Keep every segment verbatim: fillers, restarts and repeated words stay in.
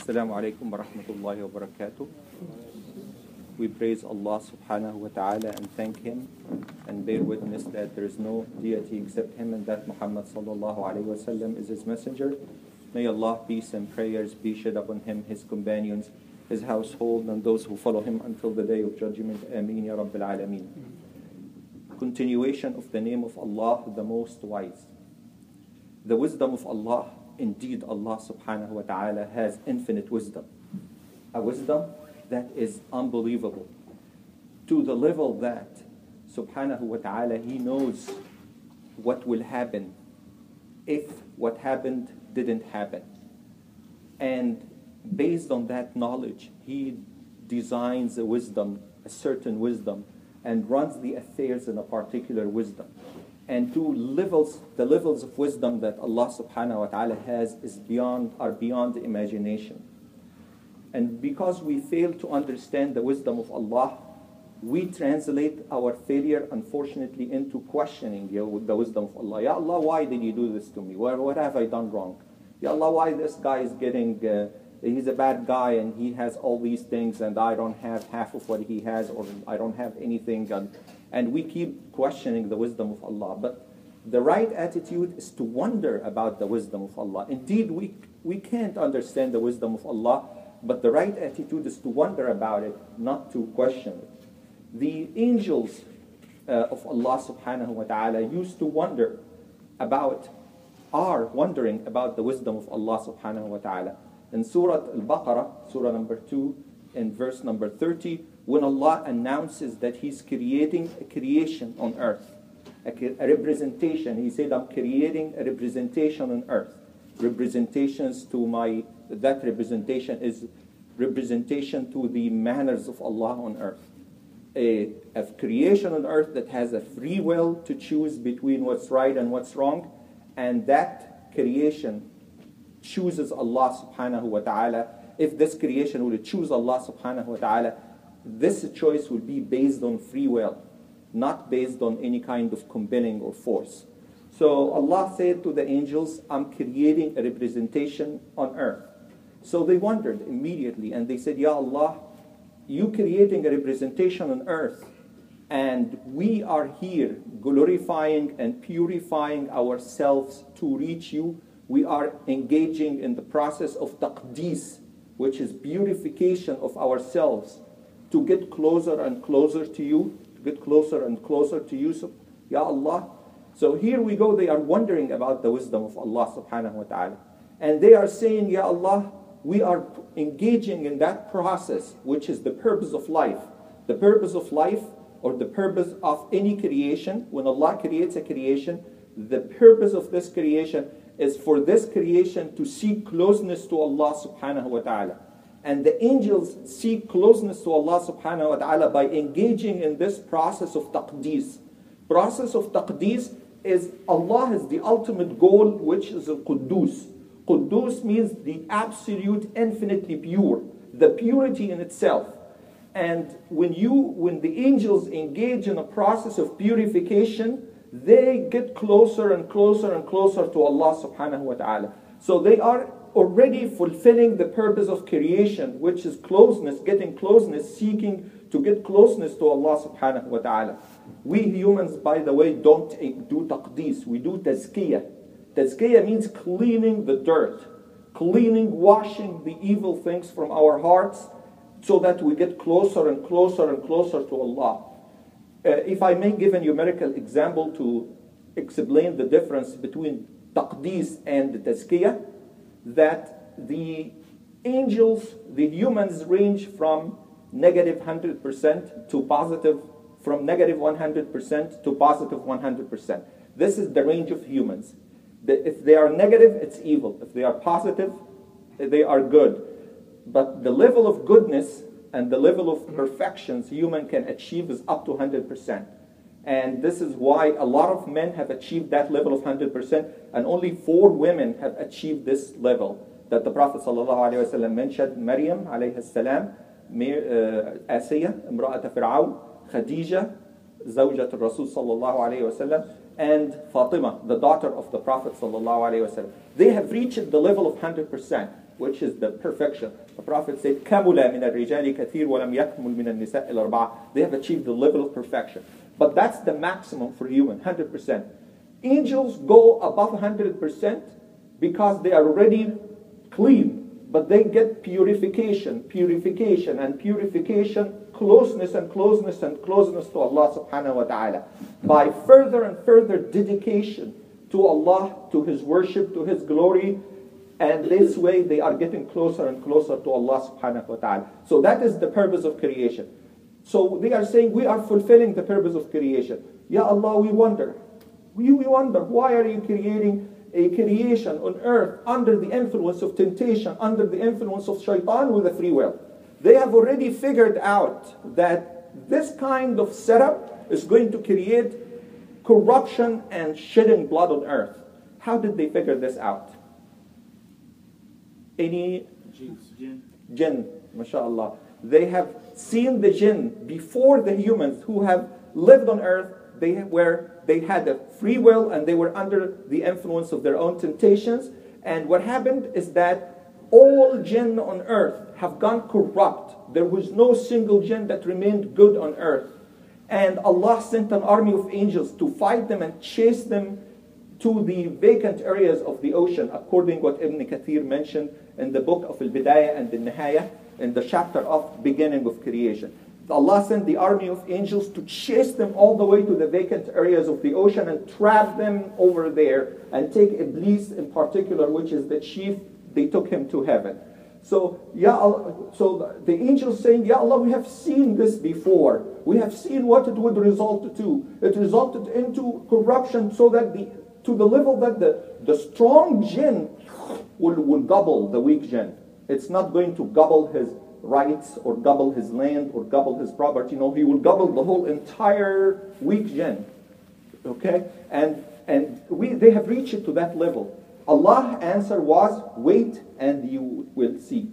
Assalamu alaikum wa rahmatullahi wa barakatuh. We praise Allah subhanahu wa ta'ala and thank Him and bear witness that there is no deity except Him and that Muhammad sallallahu alayhi wa sallam is His messenger. May Allah peace and prayers be shed upon Him, His companions, His household and those who follow Him until the day of judgment. Ameen ya Rabbil Alameen. Continuation of the name of Allah, the Most Wise. The wisdom of Allah, indeed Allah subhanahu wa ta'ala has infinite wisdom. A wisdom that is unbelievable. To the level that subhanahu wa ta'ala, He knows what will happen if what happened didn't happen. And based on that knowledge, He designs a wisdom, a certain wisdom, and runs the affairs in a particular wisdom. And to levels, the levels of wisdom that Allah subhanahu wa ta'ala has is beyond, are beyond imagination. And because we fail to understand the wisdom of Allah, we translate our failure, unfortunately, into questioning the wisdom of Allah. Ya Allah, why did you do this to me? What, what have I done wrong? Ya Allah, why this guy is getting, uh, he's a bad guy and he has all these things and I don't have half of what he has, or I don't have anything. And, and we keep questioning the wisdom of Allah. But the right attitude is to wonder about the wisdom of Allah. Indeed, we, we can't understand the wisdom of Allah, but the right attitude is to wonder about it, not to question it. The angels uh, of Allah subhanahu wa ta'ala used to wonder about, are wondering about the wisdom of Allah subhanahu wa ta'ala. In Surah Al-Baqarah, Surah number two, in verse number thirty, when Allah announces that He's creating a creation on earth, a, a representation, He said, I'm creating a representation on earth. Representations to my, that representation is representation to the manners of Allah on earth. A, a creation on earth that has a free will to choose between what's right and what's wrong, and that creation chooses Allah subhanahu wa ta'ala. If this creation will choose Allah subhanahu wa ta'ala, this choice will be based on free will, not based on any kind of compelling or force. So Allah said to the angels, I'm creating a representation on earth. So they wondered immediately and they said, Ya Allah, you creating a representation on earth, and we are here glorifying and purifying ourselves to reach you. We are engaging in the process of taqdees, which is purification of ourselves to get closer and closer to you, to get closer and closer to you, so, Ya Allah. So here we go, they are wondering about the wisdom of Allah subhanahu wa ta'ala. And they are saying, Ya Allah, we are engaging in that process, which is the purpose of life. The purpose of life, or the purpose of any creation, when Allah creates a creation, the purpose of this creation is for this creation to seek closeness to Allah subhanahu wa ta'ala. And the angels seek closeness to Allah subhanahu wa ta'ala by engaging in this process of taqdees. Process of taqdees is Allah is the ultimate goal, which is al-Quddus. Quddus means the absolute, infinitely pure, the purity in itself. And when you, when the angels engage in a process of purification, they get closer and closer and closer to Allah subhanahu wa ta'ala. So they are already fulfilling the purpose of creation, which is closeness, getting closeness, seeking to get closeness to Allah subhanahu wa ta'ala. We humans, by the way, don't do taqdees, we do tazkiyah. Tazkiyah means cleaning the dirt, cleaning, washing the evil things from our hearts so that we get closer and closer and closer to Allah. Uh, if I may give a numerical example to explain the difference between taqdees and the tazkiyah, that the angels, the humans range from negative one hundred percent to positive, from negative one hundred percent to positive one hundred percent. This is the range of humans. If they are negative, it's evil. If they are positive, they are good. But the level of goodness and the level of perfections human can achieve is up to one hundred percent. And this is why a lot of men have achieved that level of one hundred percent, and only four women have achieved this level that the Prophet ﷺ mentioned: Maryam alayhi salam, Asiya, Imra'at Fir'aun, Khadija, Zawjat al-Rasul sallallahu alayhi wa sallam, and Fatima, the daughter of the Prophet sallallahu alaihi wasallam, they have reached the level of one hundred percent, which is the perfection. The Prophet said, كَمُلَ مِنَ الرِّجَالِ كَثِيرٌ وَلَمْ يَكْمُلْ مِنَ النِّسَاءِ الْأَرْبَعَةِ. They have achieved the level of perfection. But that's the maximum for human, one hundred percent. Angels go above one hundred percent because they are already clean, but they get purification, purification, and purification, closeness and closeness and closeness to Allah subhanahu wa ta'ala by further and further dedication to Allah, to His worship, to His glory, and this way they are getting closer and closer to Allah subhanahu wa ta'ala. So that is the purpose of creation. So they are saying we are fulfilling the purpose of creation. Ya Allah, we wonder. We, we wonder, why are you creating a creation on earth under the influence of temptation, under the influence of shaitan with a free will? They have already figured out that this kind of setup is going to create corruption and shedding blood on earth. How did they figure this out? Any Jinn. jinn, mashallah. They have seen the jinn before the humans who have lived on earth. They were they had a free will and they were under the influence of their own temptations. And what happened is that all jinn on earth have gone corrupt. There was no single jinn that remained good on earth. And Allah sent an army of angels to fight them and chase them to the vacant areas of the ocean, according to what Ibn Kathir mentioned in the book of Al-Bidayah and Al-Nihayah, in the chapter of beginning of creation. Allah sent the army of angels to chase them all the way to the vacant areas of the ocean and trap them over there and take Iblis in particular, which is the chief. They took him to heaven. So, Ya Allah, so the angels saying, Ya Allah, we have seen this before. We have seen what it would result to. It resulted into corruption so that the to the level that the, the strong jinn will, will gobble the weak jinn. It's not going to gobble his rights or gobble his land or gobble his property. No, he will gobble the whole entire weak jinn. Okay? And and we they have reached it to that level. Allah's answer was, wait and you will see.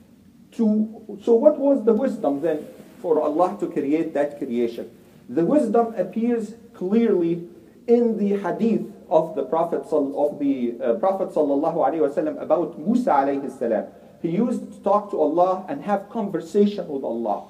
To, so what was the wisdom then for Allah to create that creation? The wisdom appears clearly in the hadith of the Prophet of the uh, Prophet sallallahu alaihi wasallam about Musa alayhi salam. He used to talk to Allah and have conversation with Allah.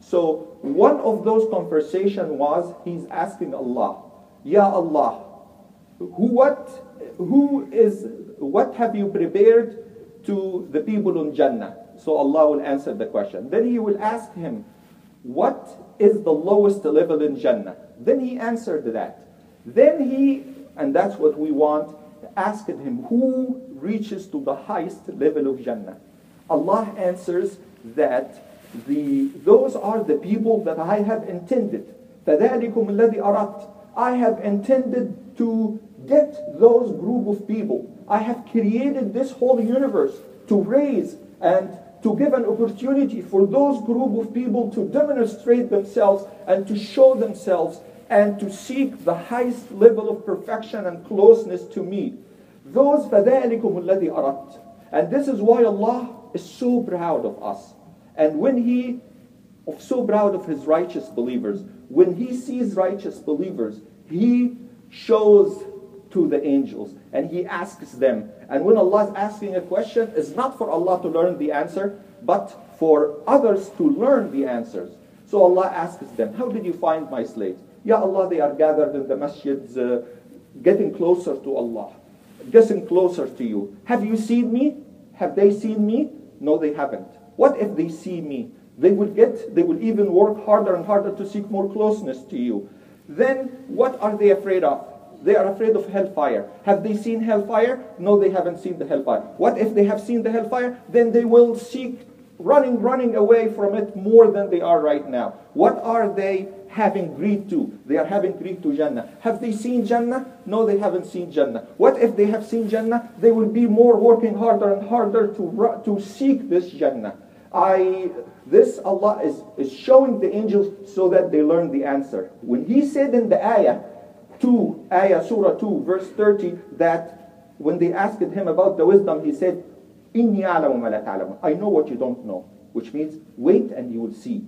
So one of those conversations was he's asking Allah, Ya Allah, who what who is what have you prepared to the people in Jannah? So Allah will answer the question. Then he will ask him, what is the lowest level in Jannah? Then he answered that. Then he, and that's what we want, asked him, who reaches to the highest level of Jannah? Allah answers that the those are the people that I have intended. فَذَلِكُمُ الَّذِي أَرَدْتُ. I have intended to get those group of people. I have created this whole universe to raise and to give an opportunity for those group of people to demonstrate themselves and to show themselves and to seek the highest level of perfection and closeness to me. Those فَذَلِكُمُ الَّذِي أَرَدْتُ. And this is why Allah is so proud of us. And when He is so proud of His righteous believers, when He sees righteous believers, He shows to the angels and He asks them. And when Allah is asking a question, it's not for Allah to learn the answer, but for others to learn the answers. So Allah asks them, how did you find my slaves? Ya Allah, they are gathered in the masjids, uh, getting closer to Allah, getting closer to you. Have you seen me? Have they seen me? No, they haven't. What if they see me? They will get, they will even work harder and harder to seek more closeness to you. Then what are they afraid of? They are afraid of hellfire. Have they seen hellfire? No, they haven't seen the hellfire. What if they have seen the hellfire? Then they will seek running, running away from it more than they are right now. What are they having greed to? They are having greed to Jannah. Have they seen Jannah? No, they haven't seen Jannah. What if they have seen Jannah? They will be more working harder and harder to, to seek this Jannah. I, this Allah is, is showing the angels so that they learn the answer. When He said in the ayah, two, ayah surah two, verse thirty, that when they asked Him about the wisdom, He said, إِنِّي أَعْلَمُ مَا لَا تَعْلَمُونَ. I know what you don't know. Which means, wait and you will see.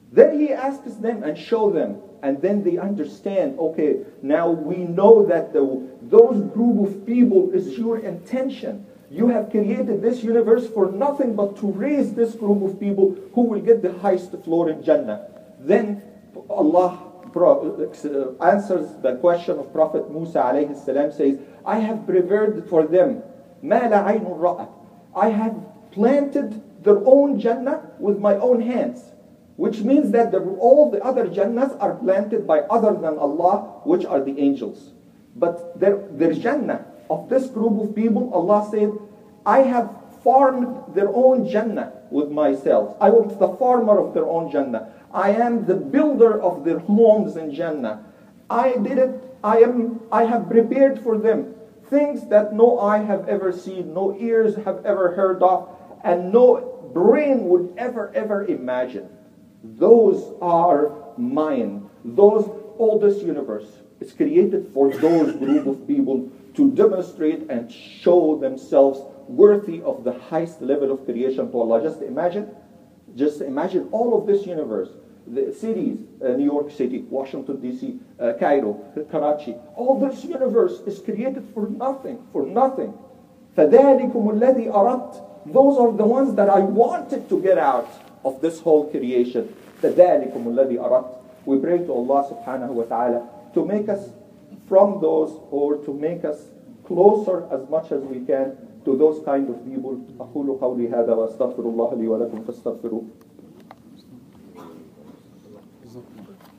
Then he asks them and show them, and then they understand, okay, now we know that the, those group of people is your intention. You have created this universe for nothing but to raise this group of people who will get the highest floor in Jannah. Then Allah answers the question of Prophet Musa alayhi salam, says, I have prepared for them مَا لَا عَيْنٌ رَأَتْ. I have planted their own Jannah with my own hands. Which means that the, all the other Jannahs are planted by other than Allah, which are the angels. But their, their Jannah of this group of people, Allah said, I have farmed their own Jannah with myself. I was the farmer of their own Jannah. I am the builder of their homes in Jannah. I did it. I am. I have prepared for them things that no eye have ever seen, no ears have ever heard of, and no brain would ever, ever imagine. Those are mine. Those, all this universe is created for those group of people to demonstrate and show themselves worthy of the highest level of creation to Allah. Just imagine, just imagine all of this universe, the cities, uh, New York City, Washington D C, uh, Cairo, Karachi. All this universe is created for nothing, for nothing. فَذَلِكُمُ الَّذِي أَرَدْتُ. Those are the ones that I wanted to get out of this whole creation. فَذَلِكُمُ الَّذِي أَرَدْتُ. We pray to Allah subhanahu wa ta'ala to make us from those, or to make us closer as much as we can to those kind of people. أقول قولي هذا وأستغفر الله لي ولكم فاستغفروه.